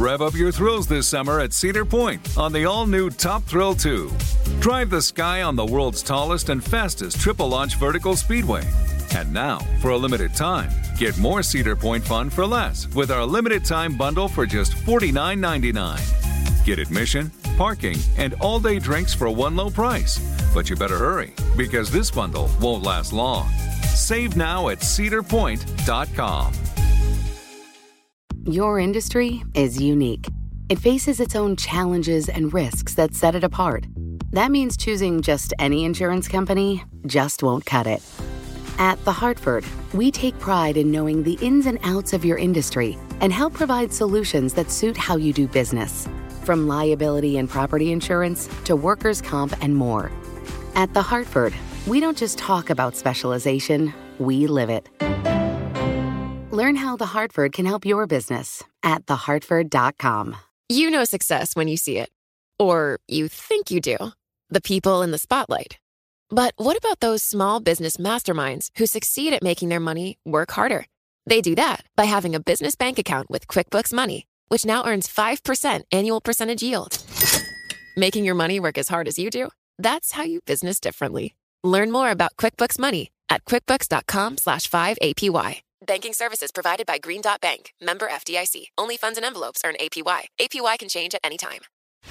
Rev up your thrills this summer at Cedar Point on the all-new Top Thrill 2. Drive the sky on the world's tallest and fastest triple-launch vertical speedway. And now, for a limited time, get more Cedar Point fun for less with our limited-time bundle for just $49.99. Get admission, parking, and all-day drinks for one low price. But you better hurry, because this bundle won't last long. Save now at cedarpoint.com. Your industry is unique. It faces its own challenges and risks that set it apart. That means choosing just any insurance company just won't cut it. At The Hartford, we take pride in knowing the ins and outs of your industry and help provide solutions that suit how you do business. From liability and property insurance to workers' comp and more. At The Hartford, we don't just talk about specialization, we live it. Learn how The Hartford can help your business at thehartford.com. You know success when you see it. Or you think you do. The people in the spotlight. But what about those small business masterminds who succeed at making their money work harder? They do that by having a business bank account with QuickBooks Money, which now earns 5% annual percentage yield. Making your money work as hard as you do? That's how you business differently. Learn more about QuickBooks Money at quickbooks.com/5APY. Banking services provided by Green Dot Bank. Member FDIC. Only funds and envelopes earn APY. APY can change at any time.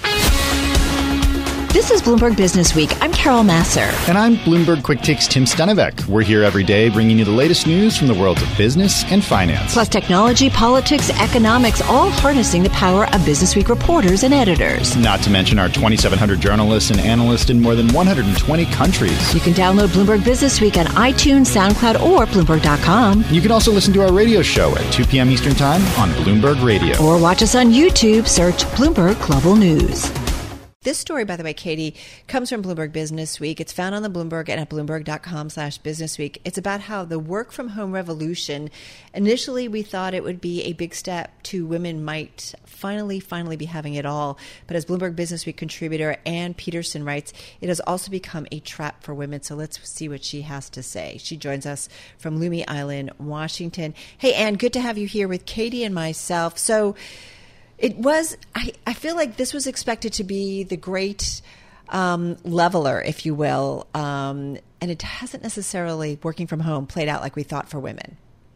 This is Bloomberg Business Week. I'm Carol Masser. And I'm Bloomberg Quick Takes Tim Stunevec. We're here every day bringing you the latest news from the worlds of business and finance. Plus technology, politics, economics, all harnessing the power of Business Week reporters and editors. Not to mention our 2,700 journalists and analysts in more than 120 countries. You can download Bloomberg Business Week on iTunes, SoundCloud, or Bloomberg.com. You can also listen to our radio show at 2 p.m. Eastern Time on Bloomberg Radio. Or watch us on YouTube. Search Bloomberg Global News. This story, by the way, Katie, comes from Bloomberg Business Week. It's found on the Bloomberg and at Bloomberg.com/businessweek. It's about how the work from home revolution, initially we thought it would be a big step to women might finally be having it all. But as Bloomberg Business Week contributor Ann Peterson writes, it has also become a trap for women. So let's see what she has to say. She joins us from Lummi Island, Washington. Hey, Ann, good to have you here with Katie and myself. So it was, I feel like this was expected to be the great leveler, if you will, and it hasn't necessarily, working from home, played out like we thought for women.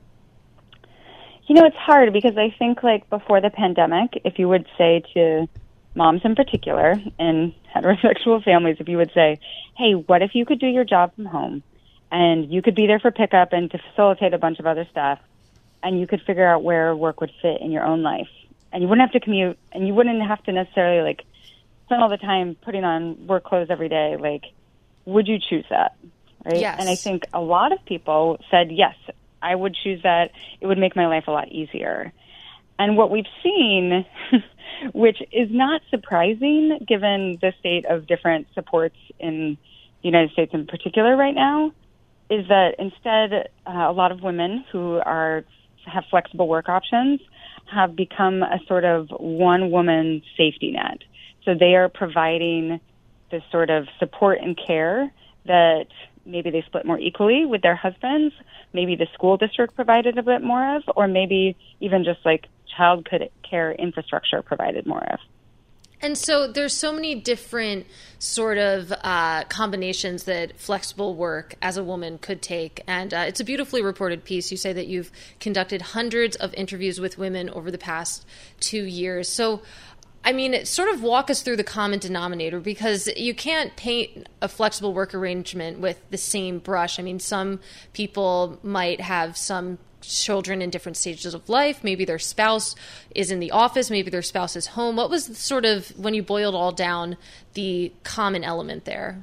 You know, it's hard because I think, like, before the pandemic, if you would say to moms in particular, in heterosexual families, if you would say, hey, what if you could do your job from home, and you could be there for pickup and to facilitate a bunch of other stuff, and you could figure out where work would fit in your own life, and you wouldn't have to commute, and you wouldn't have to necessarily, like, spend all the time putting on work clothes every day, like, would you choose that, right? Yes. And I think a lot of people said, yes, I would choose that. It would make my life a lot easier. And what we've seen, which is not surprising given the state of different supports in the United States in particular right now, is that instead a lot of women who have flexible work options have become a sort of one-woman safety net. So they are providing this sort of support and care that maybe they split more equally with their husbands, maybe the school district provided a bit more of, or maybe even just like child care infrastructure provided more of. And so there's so many different sort of combinations that flexible work as a woman could take. And it's a beautifully reported piece. You say that you've conducted hundreds of interviews with women over the past 2 years. So, I mean, sort of walk us through the common denominator, because you can't paint a flexible work arrangement with the same brush. I mean, some people might have some children in different stages of life. Maybe their spouse is in the office. Maybe their spouse is home. What was sort of, when you boiled all down, the common element there?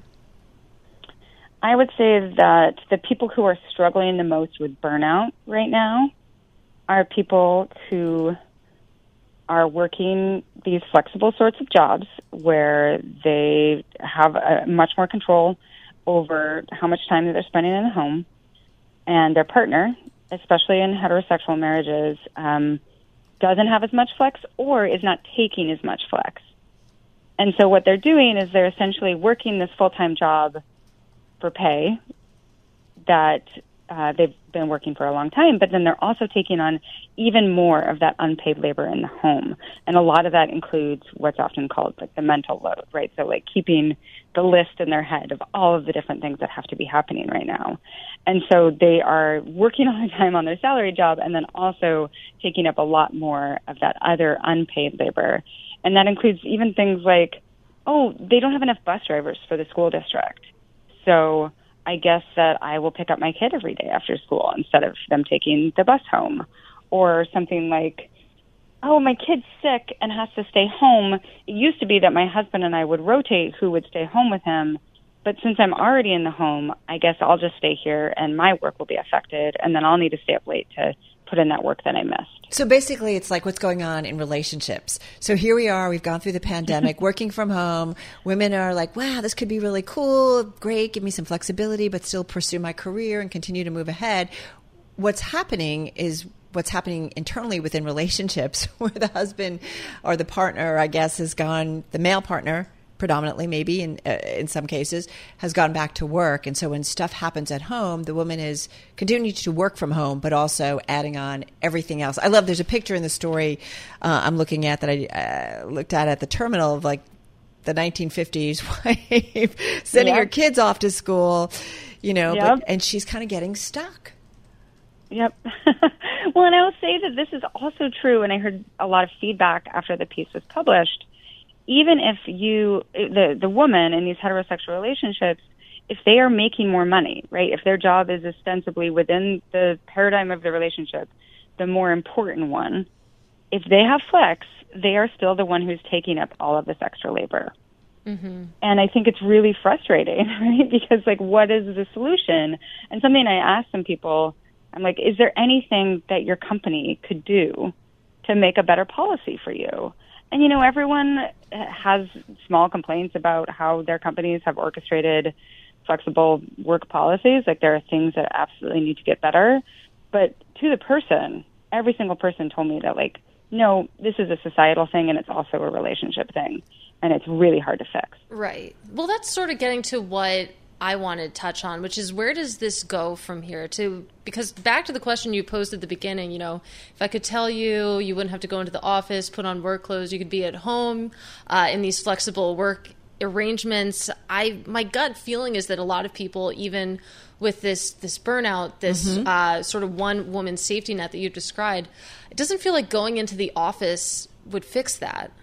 I would say that the people who are struggling the most with burnout right now are people who are working these flexible sorts of jobs where they have much more control over how much time that they're spending in the home, and their partner, especially in heterosexual marriages, doesn't have as much flex or is not taking as much flex. And so what they're doing is they're essentially working this full-time job for pay that they've been working for a long time, but then they're also taking on even more of that unpaid labor in the home. And a lot of that includes what's often called like the mental load, right? So like keeping the list in their head of all of the different things that have to be happening right now. And so they are working all the time on their salary job and then also taking up a lot more of that other unpaid labor. And that includes even things like, oh, they don't have enough bus drivers for the school district. So I guess that I will pick up my kid every day after school instead of them taking the bus home. Or something like, oh, my kid's sick and has to stay home. It used to be that my husband and I would rotate who would stay home with him. But since I'm already in the home, I guess I'll just stay here and my work will be affected. And then I'll need to stay up late to put in that work that I missed. So basically, it's like what's going on in relationships. So here we are, we've gone through the pandemic, working from home. Women are like, wow, this could be really cool, great, give me some flexibility, but still pursue my career and continue to move ahead. What's happening is what's happening internally within relationships where the husband or the partner, I guess, has gone, the male partner, predominantly maybe in some cases, has gone back to work. And so when stuff happens at home, the woman is continuing to work from home, but also adding on everything else. I love, there's a picture in the story I'm looking at that I looked at the terminal of like the 1950s wife sending her kids off to school, you know, and she's kind of getting stuck. Yep. Well, and I will say that this is also true, and I heard a lot of feedback after the piece was published. Even if the woman in these heterosexual relationships, if they are making more money, right, if their job is ostensibly within the paradigm of the relationship, the more important one, if they have flex, they are still the one who's taking up all of this extra labor. Mm-hmm. And I think it's really frustrating, right, because, like, what is the solution? And something I asked some people, I'm like, is there anything that your company could do to make a better policy for you? And, you know, everyone has small complaints about how their companies have orchestrated flexible work policies. Like, there are things that absolutely need to get better. But to the person, every single person told me that, like, no, this is a societal thing and it's also a relationship thing. And it's really hard to fix. Right. Well, that's sort of getting to what I wanted to touch on, which is where does this go from here? Because back to the question you posed at the beginning, you know, if I could tell you, you wouldn't have to go into the office, put on work clothes, you could be at home in these flexible work arrangements. My gut feeling is that a lot of people, even with this burnout, this sort of one woman safety net that you described, it doesn't feel like going into the office would fix that.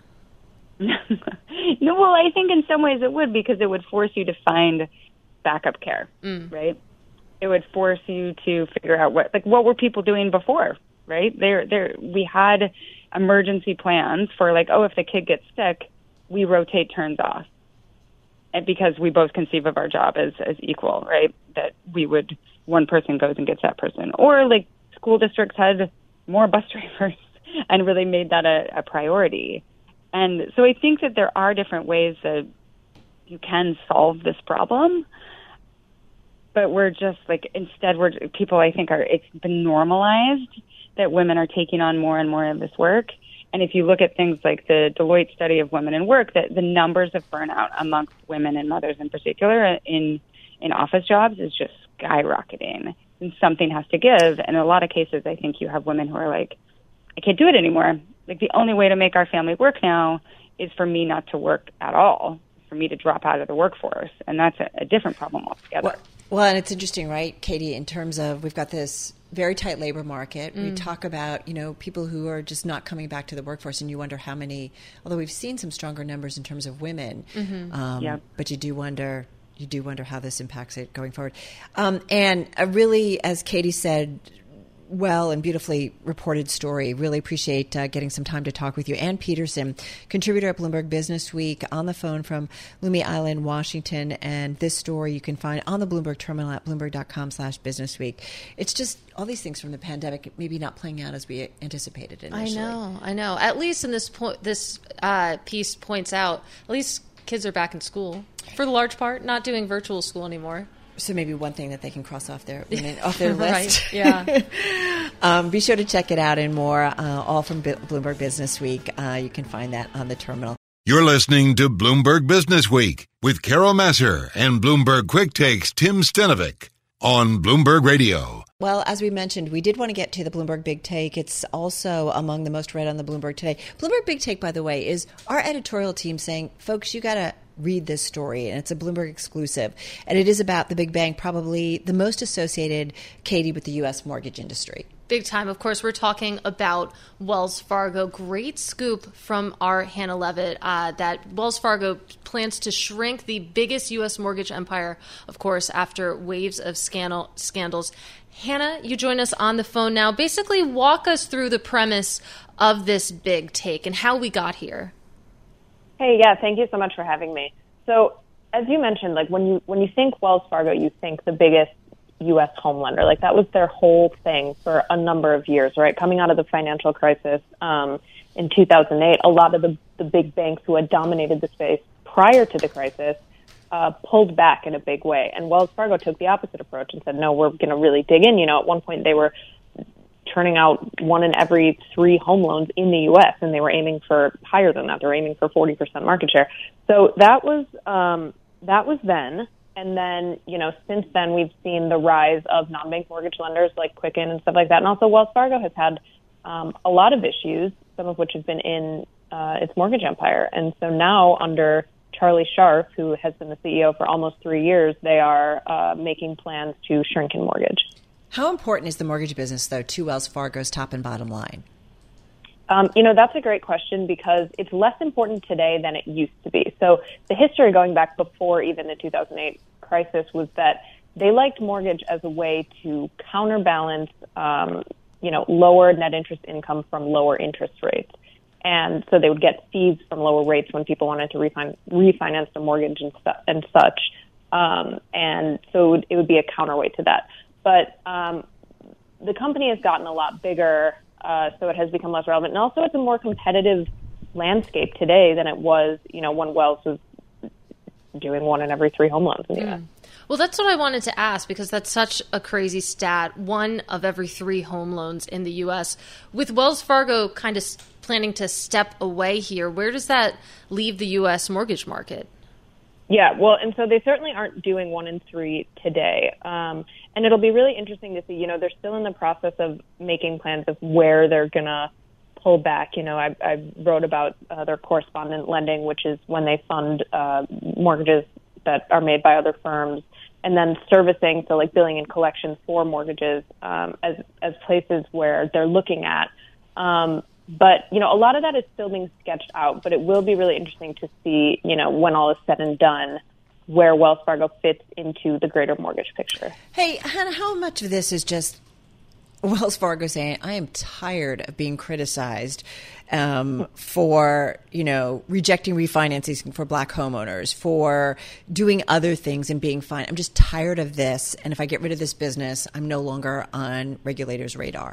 No, well, I think in some ways it would, because it would force you to find backup care, right? It would force you to figure out what were people doing before, right? We had emergency plans for, like, oh, if the kid gets sick, we rotate turns off. And because we both conceive of our job as equal, right? That one person goes and gets that person. Or, like, school districts had more bus drivers and really made that a priority. And so I think that there are different ways that you can solve this problem. But we're just, like, people, I think, it's been normalized that women are taking on more and more of this work. And if you look at things like the Deloitte study of women in work, that the numbers of burnout amongst women and mothers in particular in office jobs is just skyrocketing. And something has to give. And in a lot of cases, I think you have women who are like, I can't do it anymore. Like, the only way to make our family work now is for me not to work at all, for me to drop out of the workforce. And that's a different problem altogether. Well, and it's interesting, right, Katie, in terms of we've got this very tight labor market. We talk about, you know, people who are just not coming back to the workforce, and you wonder how many, although we've seen some stronger numbers in terms of women, but you do wonder how this impacts it going forward. And a really, as Katie said, well and beautifully reported story. Really appreciate getting some time to talk with you. Ann Peterson, contributor at Bloomberg Business Week, on the phone from Loomy Island, Washington. And this story you can find on the Bloomberg terminal at bloomberg.com/businessweek. It's just all these things from the pandemic maybe not playing out as we anticipated initially. I know. At least in this piece points out, at least kids are back in school for the large part, not doing virtual school anymore. So maybe one thing that they can cross off their list. Right, yeah. Be sure to check it out and more, all from Bloomberg Business Week. You can find that on the terminal. You're listening to Bloomberg Business Week with Carol Massar and Bloomberg Quick Takes Tim Stenovec. on Bloomberg Radio. Well, as we mentioned, we did want to get to the Bloomberg Big Take. It's also among the most read on the Bloomberg today. Bloomberg Big Take, by the way, is our editorial team saying, folks, you got to read this story, and it's a Bloomberg exclusive. And it is about the big bank, probably the most associated, Katie, with the U.S. mortgage industry. Big time. Of course, we're talking about Wells Fargo. Great scoop from our Hannah Levitt that Wells Fargo plans to shrink the biggest U.S. mortgage empire, of course, after waves of scandals. Hannah, you join us on the phone now. Basically, walk us through the premise of this big take and how we got here. Hey, yeah, thank you so much for having me. So, as you mentioned, like when you think Wells Fargo, you think the biggest U.S. home lender. Like that was their whole thing for a number of years, right? Coming out of the financial crisis in 2008, a lot of the big banks who had dominated the space prior to the crisis pulled back in a big way. And Wells Fargo took the opposite approach and said, no, we're going to really dig in. You know, at one point they were turning out 1 in every 3 home loans in the U.S., and they were aiming for higher than that. They were aiming for 40% market share. So that was then. And then, you know, since then, we've seen the rise of non-bank mortgage lenders like Quicken and stuff like that. And also Wells Fargo has had a lot of issues, some of which have been in its mortgage empire. And so now under Charlie Scharf, who has been the CEO for almost 3 years, they are making plans to shrink in mortgage. How important is the mortgage business, though, to Wells Fargo's top and bottom line? You know, that's a great question because it's less important today than it used to be. So the history going back before even the 2008 crisis was that they liked mortgage as a way to counterbalance, lower net interest income from lower interest rates. And so they would get fees from lower rates when people wanted to refinance the mortgage and such. And so it would be a counterweight to that. But the company has gotten a lot bigger. So it has become less relevant. And also it's a more competitive landscape today than it was, you know, when Wells was doing 1 in every 3 home loans in the U.S. Well, that's what I wanted to ask because that's such a crazy stat. 1 of every 3 home loans in the U.S. With Wells Fargo kind of planning to step away here, where does that leave the U.S. mortgage market? Yeah, well, and so they certainly aren't doing 1 in 3 today. And it'll be really interesting to see, you know, they're still in the process of making plans of where they're going to pull back. You know, I wrote about their correspondent lending, which is when they fund mortgages that are made by other firms, and then servicing, so like billing and collections for mortgages as places where they're looking at. But, you know, a lot of that is still being sketched out, but it will be really interesting to see, you know, when all is said and done, where Wells Fargo fits into the greater mortgage picture. Hey, Hannah, how much of this is just Wells Fargo saying, I am tired of being criticized for, you know, rejecting refinancing for black homeowners, for doing other things and being fine. I'm just tired of this. And if I get rid of this business, I'm no longer on regulators' radar.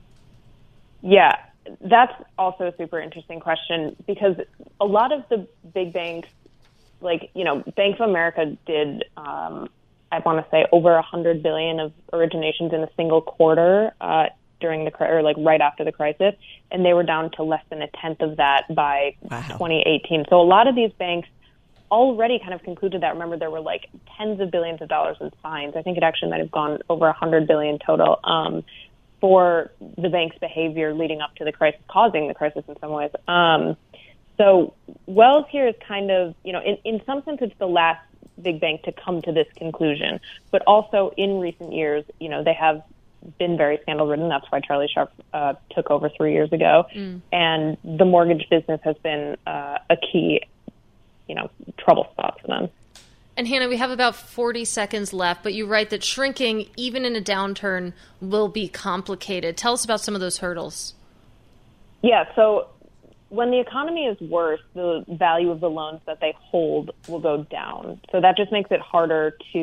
Yeah, that's also a super interesting question because a lot of the big banks, like, you know, Bank of America did, I want to say, over $100 billion of originations in a single quarter during right after the crisis, and they were down to less than a tenth of that by 2018. So a lot of these banks already kind of concluded that. Remember, there were like tens of billions of dollars in fines. I think it actually might have gone over $100 billion total for the bank's behavior leading up to the crisis, causing the crisis in some ways. So Wells here is kind of, you know, in some sense, it's the last big bank to come to this conclusion. But also in recent years, you know, they have been very scandal-ridden. That's why Charlie Scharf took over 3 years ago. And the mortgage business has been a key, you know, trouble spot for them. And Hannah, we have about 40 seconds left, but you write that shrinking, even in a downturn, will be complicated. Tell us about some of those hurdles. Yeah, so when the economy is worse, the value of the loans that they hold will go down. So that just makes it harder to,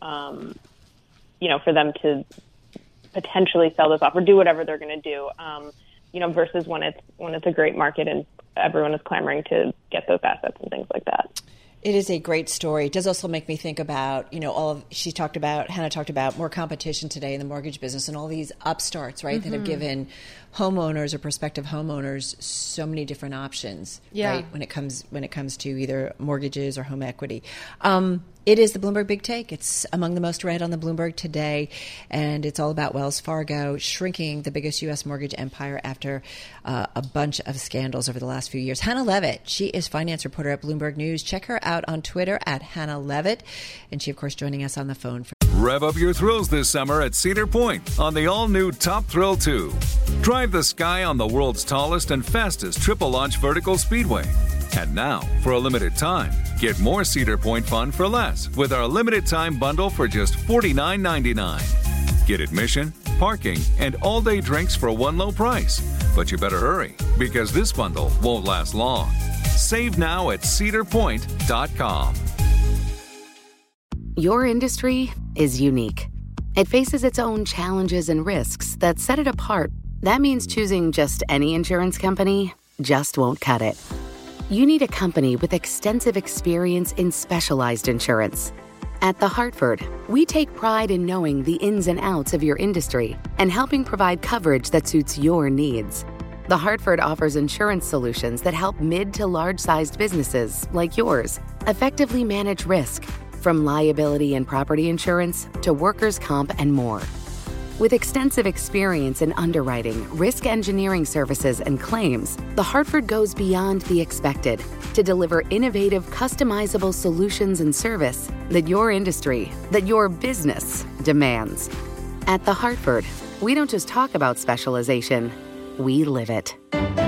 you know, for them to potentially sell this off or do whatever they're going to do, you know, versus when it's a great market and everyone is clamoring to get those assets and things like that. It is a great story. It does also make me think about, you know, Hannah talked about more competition today in the mortgage business and all these upstarts, right, that have given homeowners or prospective homeowners so many different options, right? When it comes to either mortgages or home equity. It is the Bloomberg Big Take. It's among the most read on the Bloomberg today, and it's all about Wells Fargo shrinking the biggest U.S. mortgage empire after a bunch of scandals over the last few years. Hannah Levitt, she is finance reporter at Bloomberg News. Check her out on Twitter at Hannah Levitt, and she, of course, joining us on the phone. Rev up your thrills this summer at Cedar Point on the all-new Top Thrill 2. Drive the sky on the world's tallest and fastest triple-launch vertical speedway. And now, for a limited time, get more Cedar Point fun for less with our limited-time bundle for just $49.99. Get admission, parking, and all-day drinks for one low price. But you better hurry, because this bundle won't last long. Save now at cedarpoint.com. Your industry is unique. It faces its own challenges and risks that set it apart. That means choosing just any insurance company just won't cut it. You need a company with extensive experience in specialized insurance. At The Hartford, we take pride in knowing the ins and outs of your industry and helping provide coverage that suits your needs. The Hartford offers insurance solutions that help mid to large-sized businesses like yours effectively manage risk, from liability and property insurance to workers' comp and more. With extensive experience in underwriting, risk engineering services, and claims, The Hartford goes beyond the expected to deliver innovative, customizable solutions and service that your industry, that your business demands. At The Hartford, we don't just talk about specialization, we live it.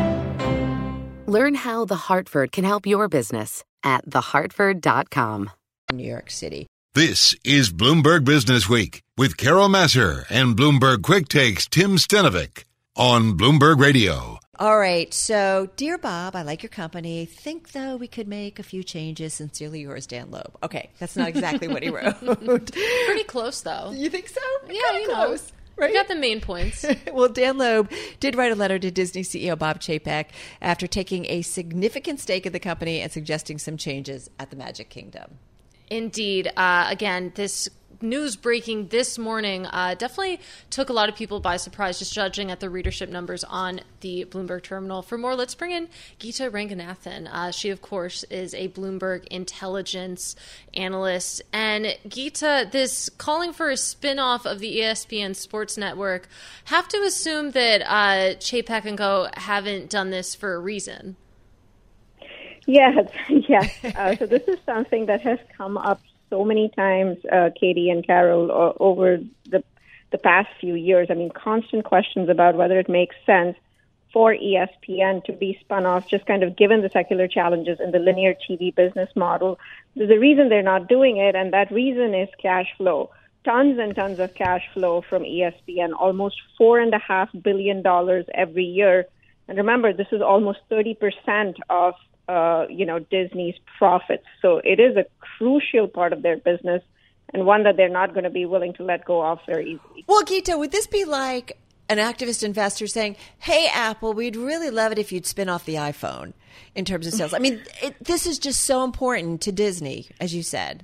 Learn how The Hartford can help your business at thehartford.com. New York City. This is Bloomberg Business Week with Carol Massar and Bloomberg Quick Takes Tim Stenovic on Bloomberg Radio. All right. So, dear Bob, I like your company. Think, though, we could make a few changes. Sincerely yours, Dan Loeb. Okay. That's not exactly what he wrote. Pretty close, though. You think so? Yeah, close. Right? You got the main points. Well, Dan Loeb did write a letter to Disney CEO Bob Chapek after taking a significant stake in the company and suggesting some changes at the Magic Kingdom. Indeed. Again, this news breaking this morning definitely took a lot of people by surprise, just judging at the readership numbers on the Bloomberg terminal. For more, let's bring in Geeta Ranganathan. She, of course, is a Bloomberg intelligence analyst. And Geeta, this calling for a spinoff of the ESPN Sports Network, have to assume that Chapek and Co. haven't done this for a reason. Yes. So this is something that has come up so many times, Katie and Carol, over the past few years. I mean, constant questions about whether it makes sense for ESPN to be spun off, just kind of given the secular challenges in the linear TV business model. There's a reason they're not doing it, and that reason is cash flow. Tons and tons of cash flow from ESPN, almost $4.5 billion every year. And remember, this is almost 30% of Disney's profits. So it is a crucial part of their business and one that they're not going to be willing to let go of very easily. Well, Geeta, would this be like an activist investor saying, hey, Apple, we'd really love it if you'd spin off the iPhone in terms of sales? I mean, this is just so important to Disney, as you said.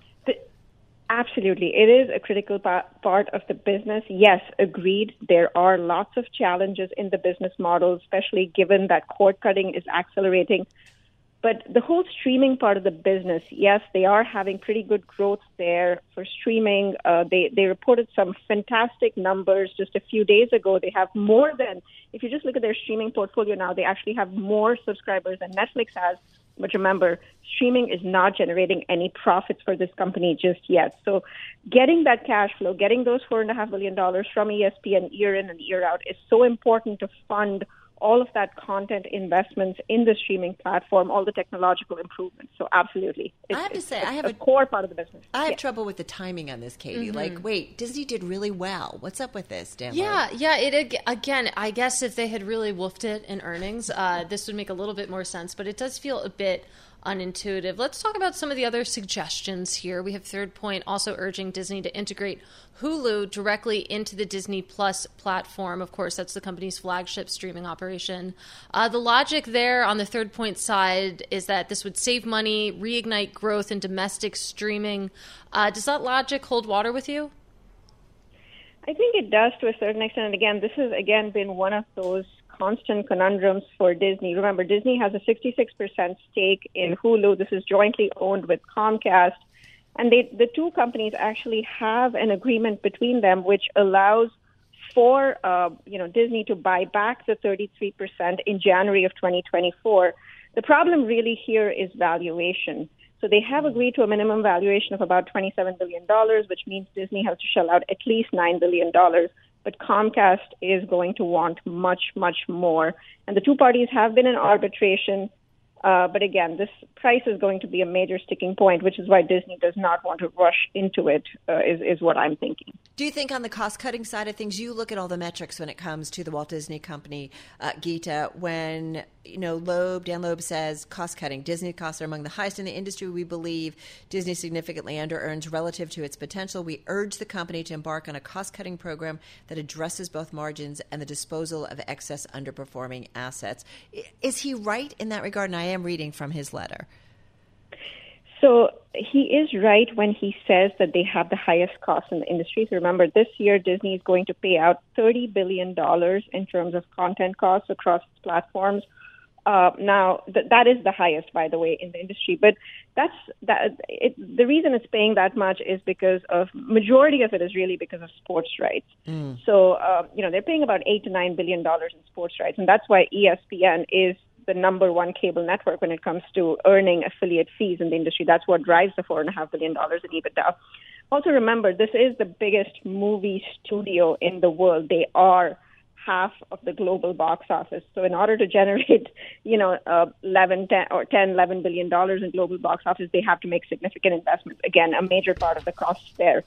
Absolutely. It is a critical part of the business. Yes, agreed. There are lots of challenges in the business model, especially given that cord cutting is accelerating. But the whole streaming part of the business, yes, they are having pretty good growth there for streaming. They reported some fantastic numbers just a few days ago. They have more than, if you just look at their streaming portfolio now, they actually have more subscribers than Netflix has. But remember, streaming is not generating any profits for this company just yet. So getting that cash flow, getting those $4.5 billion from ESPN year in and year out is so important to fund all of that content investments in the streaming platform, all the technological improvements. So absolutely. I have to say, I have a core part of the business. I have trouble with the timing on this, Katie. Mm-hmm. Like, wait, Disney did really well. What's up with this, Dan? Yeah. Again, I guess if they had really woofed it in earnings, this would make a little bit more sense. But it does feel a bit unintuitive. Let's talk about some of the other suggestions here. We have Third Point also urging Disney to integrate Hulu directly into the Disney Plus platform. Of course, that's the company's flagship streaming operation. The logic there on the Third Point side is that this would save money, reignite growth in domestic streaming. Does that logic hold water with you? I think it does to a certain extent. And again, this has been one of those constant conundrums for Disney. Remember, Disney has a 66% stake in Hulu. This is jointly owned with Comcast. And the two companies actually have an agreement between them which allows for Disney to buy back the 33% in January of 2024. The problem really here is valuation. So they have agreed to a minimum valuation of about $27 billion, which means Disney has to shell out at least $9 billion. But Comcast is going to want much, much more. And the two parties have been in arbitration. But again, this price is going to be a major sticking point, which is why Disney does not want to rush into it, is what I'm thinking. Do you think on the cost-cutting side of things, you look at all the metrics when it comes to the Walt Disney Company, Geeta, when Dan Loeb says cost-cutting, Disney costs are among the highest in the industry. We believe Disney significantly under-earns relative to its potential. We urge the company to embark on a cost-cutting program that addresses both margins and the disposal of excess underperforming assets. Is he right in that regard? And I am reading from his letter. So he is right when he says that they have the highest costs in the industry. So remember, this year Disney is going to pay out $30 billion in terms of content costs across platforms. Now, that is the highest, by the way, in the industry. But the reason it's paying that much is because of majority of it is really because of sports rights. So they're paying about $8 to $9 billion in sports rights, and that's why ESPN is the number one cable network when it comes to earning affiliate fees in the industry. That's what drives the $4.5 billion in EBITDA. Also remember, this is the biggest movie studio in the world. They are half of the global box office. So in order to generate, $11 billion in global box office, they have to make significant investments. Again, a major part of the cost there.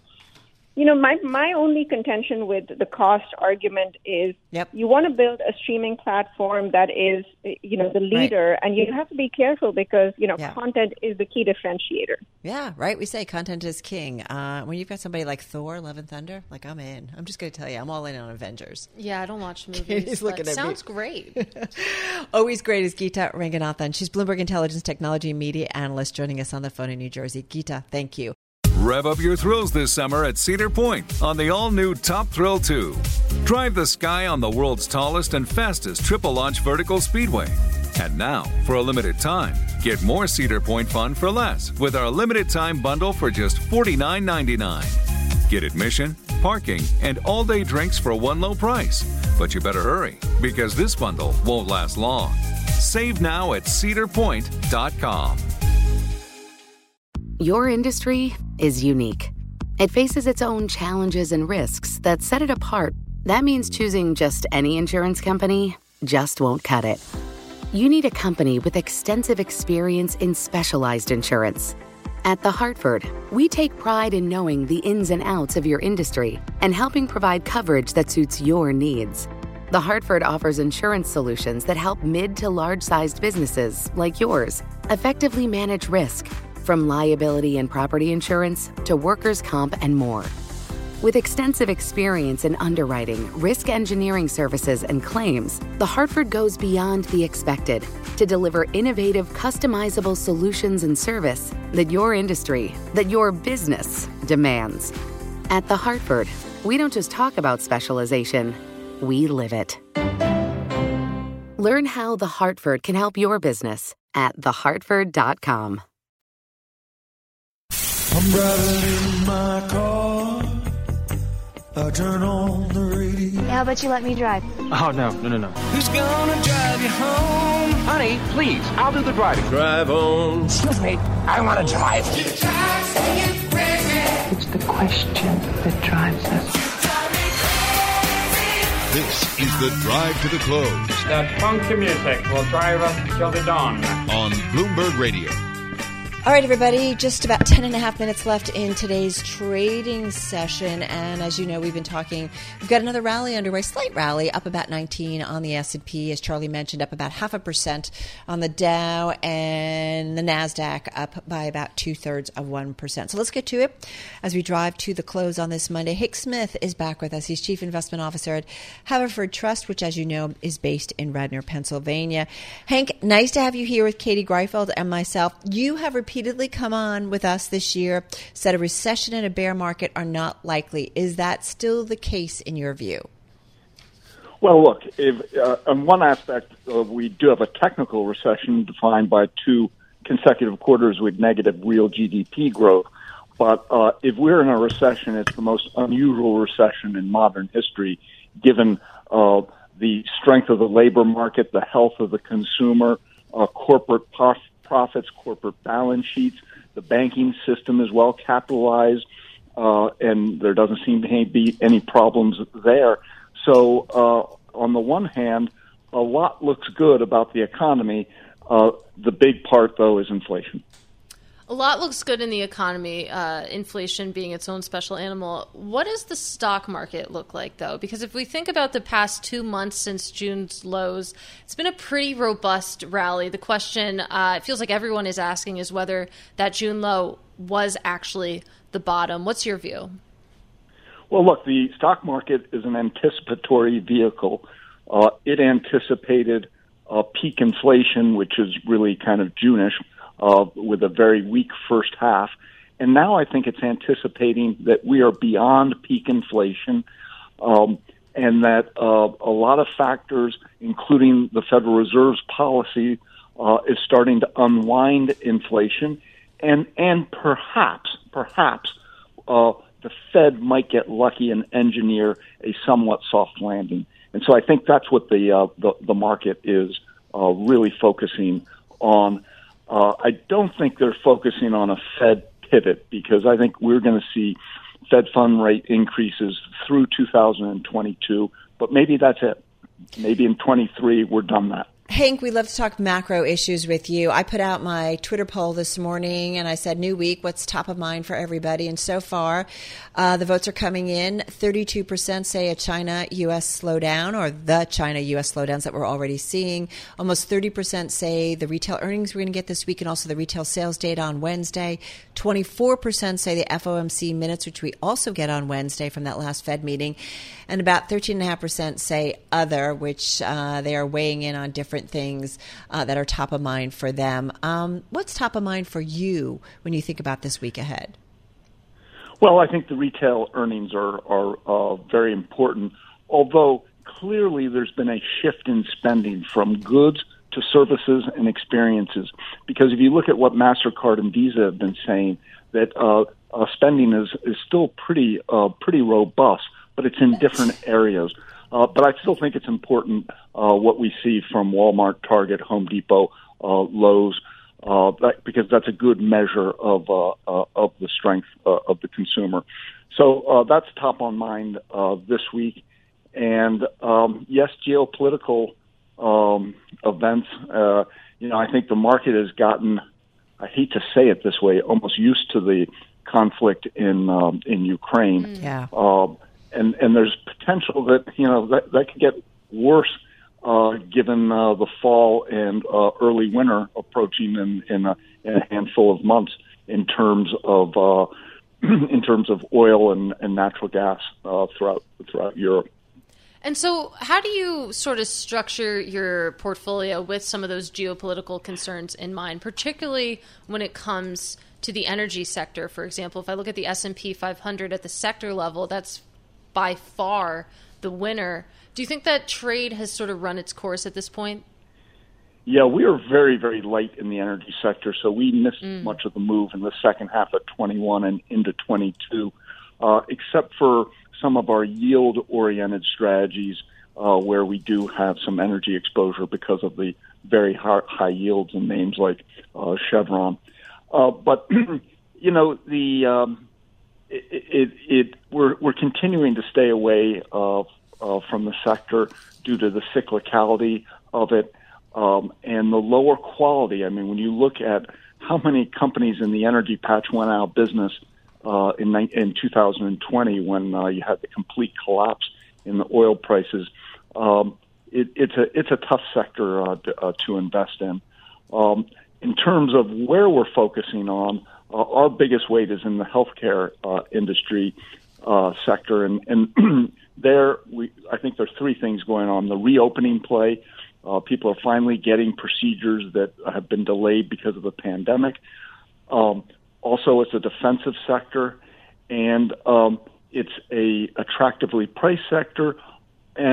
My only contention with the cost argument is you want to build a streaming platform that is, the leader, right. And you have to be careful because, content is the key differentiator. Yeah, right. We say content is king. When you've got somebody like Thor, Love and Thunder, I'm in. I'm just going to tell you, I'm all in on Avengers. Yeah, I don't watch movies. But sounds great. Always great is Geeta Ranganathan. She's Bloomberg Intelligence Technology Media Analyst joining us on the phone in New Jersey. Geeta, thank you. Rev up your thrills this summer at Cedar Point on the all-new Top Thrill 2. Drive the sky on the world's tallest and fastest triple-launch vertical speedway. And now, for a limited time, get more Cedar Point fun for less with our limited-time bundle for just $49.99. Get admission, parking, and all-day drinks for one low price. But you better hurry, because this bundle won't last long. Save now at cedarpoint.com. Your industry is unique. It faces its own challenges and risks that set it apart. That means choosing just any insurance company just won't cut it. You need a company with extensive experience in specialized insurance. At The Hartford, we take pride in knowing the ins and outs of your industry and helping provide coverage that suits your needs. The Hartford offers insurance solutions that help mid to large-sized businesses like yours effectively manage risk, from liability and property insurance to workers' comp and more. With extensive experience in underwriting, risk engineering services, and claims, The Hartford goes beyond the expected to deliver innovative, customizable solutions and service that your industry, that your business demands. At The Hartford, we don't just talk about specialization, we live it. Learn how The Hartford can help your business at thehartford.com. I'm driving in my car. I turn on the radio. How about you let me drive? Oh, no. Who's gonna drive you home? Honey, please, I'll do the driving. Drive on. Excuse me, I want to drive. It's the question that drives us. This is the Drive to the Close. That funky music will drive us till the dawn. On Bloomberg Radio. All right, everybody, just about 10 and a half minutes left in today's trading session. And as you know, we've got another rally underway, slight rally, up about 19 on the S&P, as Charlie mentioned, up about 0.5% on the Dow, and the NASDAQ up by about 0.2%. So let's get to it as we drive to the close on this Monday. Hank Smith is back with us. He's Chief Investment Officer at Haverford Trust, which, as you know, is based in Radnor, Pennsylvania. Hank, nice to have you here with Katie Greifeld and myself. You have repeatedly come on with us this year, said a recession and a bear market are not likely. Is that still the case in your view? Well, look, on one aspect, we do have a technical recession defined by 2 consecutive quarters with negative real GDP growth. But if we're in a recession, it's the most unusual recession in modern history, given the strength of the labor market, the health of the consumer, corporate profits, corporate balance sheets. The banking system is well capitalized, and there doesn't seem to be any problems there. So on the one hand, a lot looks good about the economy. The big part, though, is inflation. A lot looks good in the economy, inflation being its own special animal. What does the stock market look like, though? Because if we think about the past 2 months since June's lows, it's been a pretty robust rally. The question it feels like everyone is asking is whether that June low was actually the bottom. What's your view? Well, look, the stock market is an anticipatory vehicle. It anticipated peak inflation, which is really kind of June-ish, with a very weak first half. And now I think it's anticipating that we are beyond peak inflation, and that a lot of factors, including the Federal Reserve's policy, is starting to unwind inflation. And perhaps, the Fed might get lucky and engineer a somewhat soft landing. And so I think that's what the market is really focusing on. I don't think they're focusing on a Fed pivot, because I think we're going to see Fed fund rate increases through 2022, but maybe that's it. Maybe in 23 we're done that. Hank, we love to talk macro issues with you. I put out my Twitter poll this morning, and I said, new week, what's top of mind for everybody? And so far, the votes are coming in. 32% say a China-U.S. slowdown, or the China-U.S. slowdowns that we're already seeing. Almost 30% say the retail earnings we're going to get this week, and also the retail sales data on Wednesday. 24% say the FOMC minutes, which we also get on Wednesday from that last Fed meeting. And about 13.5% say other, which they are weighing in on different things that are top of mind for them. What's top of mind for you when you think about this week ahead? Well, I think the retail earnings are very important, although clearly there's been a shift in spending from goods to services and experiences. Because if you look at what MasterCard and Visa have been saying, that spending is still pretty robust, but it's in different areas. But I still think it's important what we see from Walmart, Target, Home Depot, Lowe's, because that's a good measure of the strength of the consumer. So that's top on mind this week. And yes, geopolitical events. I think the market has gotten, I hate to say it this way, almost used to the conflict in Ukraine. Yeah. And there's potential that that could get worse given the fall and early winter approaching in a handful of months in terms of oil and natural gas throughout Europe. And so how do you sort of structure your portfolio with some of those geopolitical concerns in mind, particularly when it comes to the energy sector? For example, if I look at the S&P 500 at the sector level, that's by far the winner. Do you think that trade has sort of run its course at this point? Yeah, we are very, very light in the energy sector, so we missed much of the move in the second half of 21 and into 22, except for some of our yield-oriented strategies where we do have some energy exposure because of the very high yields in names like Chevron. But, we're continuing to stay away from the sector due to the cyclicality of it and the lower quality. I mean, when you look at how many companies in the energy patch went out of business in 2020 when you had the complete collapse in the oil prices, it's a tough sector to invest in. In terms of where we're focusing on, our biggest weight is in the healthcare industry sector, and there I think there's three things going on: the reopening play. People are finally getting procedures that have been delayed because of the pandemic. Also, it's a defensive sector, and it's a attractively priced sector, and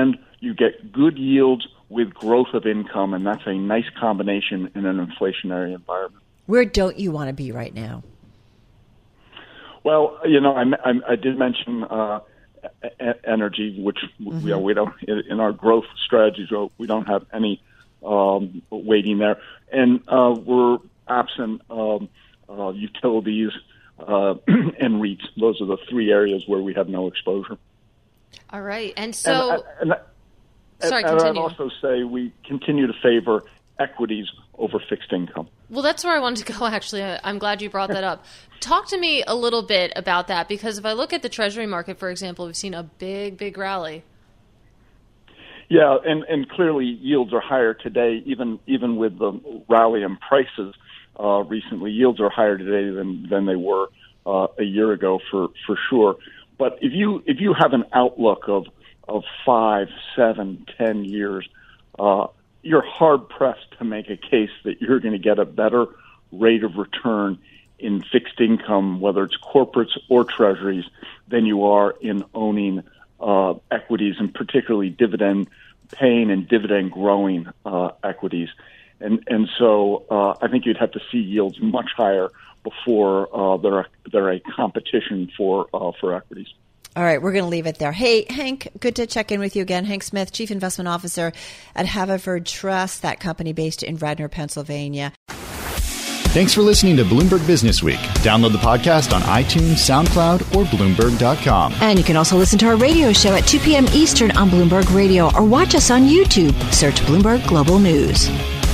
you get good yields with growth of income, and that's a nice combination in an inflationary environment. Where don't you want to be right now? Well, I did mention energy, which we don't in our growth strategies. We don't have any weighting there, and we're absent utilities and REITs. Those are the three areas where we have no exposure. All right, and so sorry, and continue. I'd also say we continue to favor equities over fixed income. Well, that's where I wanted to go, actually. I'm glad you brought that up. Talk to me a little bit about that, because if I look at the Treasury market, for example, we've seen a big rally. Yeah, and clearly yields are higher today, even with the rally in prices recently. Yields are higher today than they were a year ago, for sure. But if you have an outlook of 5, 7, 10 years, you're hard-pressed to make a case that you're going to get a better rate of return in fixed income, whether it's corporates or treasuries, than you are in owning equities, and particularly dividend-paying and dividend-growing equities. And so I think you'd have to see yields much higher before they're a competition for equities. All right, we're going to leave it there. Hey, Hank, good to check in with you again. Hank Smith, Chief Investment Officer at Haverford Trust, that company based in Radnor, Pennsylvania. Thanks for listening to Bloomberg Business Week. Download the podcast on iTunes, SoundCloud, or Bloomberg.com. And you can also listen to our radio show at 2 p.m. Eastern on Bloomberg Radio, or watch us on YouTube. Search Bloomberg Global News.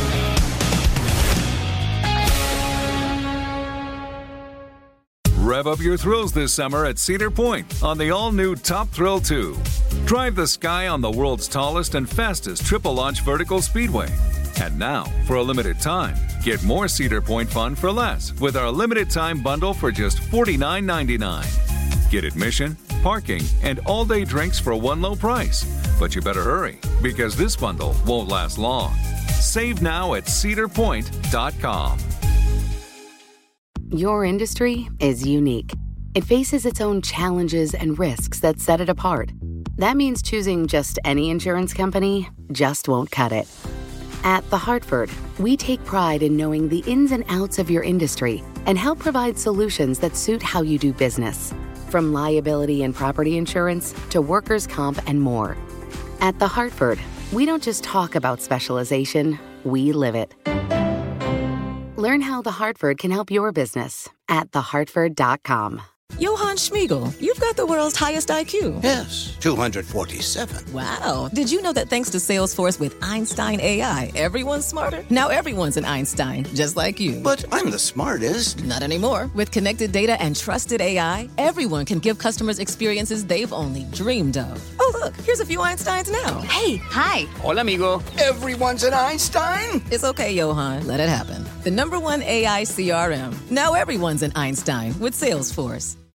Rev up your thrills this summer at Cedar Point on the all-new Top Thrill 2. Drive the sky on the world's tallest and fastest triple-launch vertical speedway. And now, for a limited time, get more Cedar Point fun for less with our limited-time bundle for just $49.99. Get admission, parking, and all-day drinks for one low price. But you better hurry, because this bundle won't last long. Save now at cedarpoint.com. Your industry is unique. It faces its own challenges and risks that set it apart. That means choosing just any insurance company just won't cut it. At The Hartford, we take pride in knowing the ins and outs of your industry and help provide solutions that suit how you do business. From liability and property insurance to workers' comp and more. At The Hartford, we don't just talk about specialization, we live it. Learn how The Hartford can help your business at thehartford.com. Johann Schmiegel, you've got the world's highest IQ. Yes, 247. Wow. Did you know that thanks to Salesforce with Einstein AI, everyone's smarter? Now everyone's an Einstein, just like you. But I'm the smartest. Not anymore. With connected data and trusted AI, everyone can give customers experiences they've only dreamed of. Oh, look, here's a few Einsteins now. Hey, hi. Hola, amigo. Everyone's an Einstein? It's okay, Johann. Let it happen. The #1 AI CRM. Now everyone's an Einstein with Salesforce.